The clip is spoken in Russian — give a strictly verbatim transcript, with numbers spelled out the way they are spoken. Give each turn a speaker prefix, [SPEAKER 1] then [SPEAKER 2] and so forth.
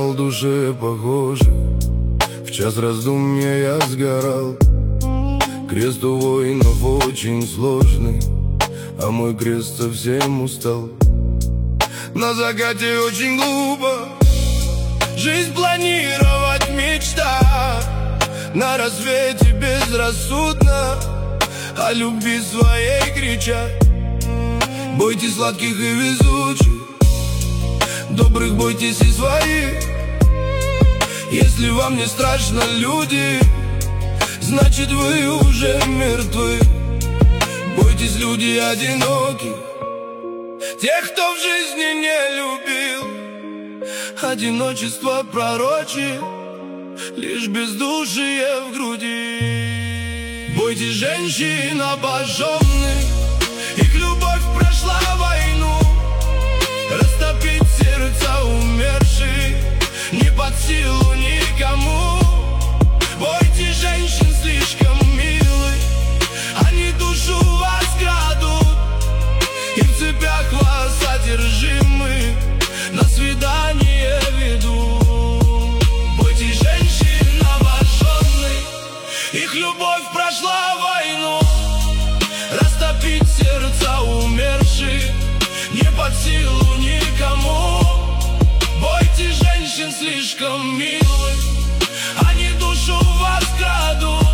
[SPEAKER 1] стал душе похожий. В час раздумья я сгорал. Крест у воинов очень сложный, а мой крест совсем устал. На закате очень глупо жизнь планировать, мечта. На рассвете безрассудно о любви своей кричать. Бойтесь сладких и везучих, добрых бойтесь и своих. Если вам не страшно люди, значит вы уже мертвы. Бойтесь люди одиноких, тех, кто в жизни не любил. Одиночество пророчит лишь бездушие в груди. Бойтесь женщин обожженных, их любовь прошла войну. Растопить сердца умерших не под силу никому. Бойтесь женщин слишком милых, они душу вас крадут и в цепях вас одержимы на свидание ведут. Бойтесь женщин обожженных, их любовь прошла войну. Растопить сердца умерших не под силу никому. Бойтесь женщин слишком милых, они душу вас крадут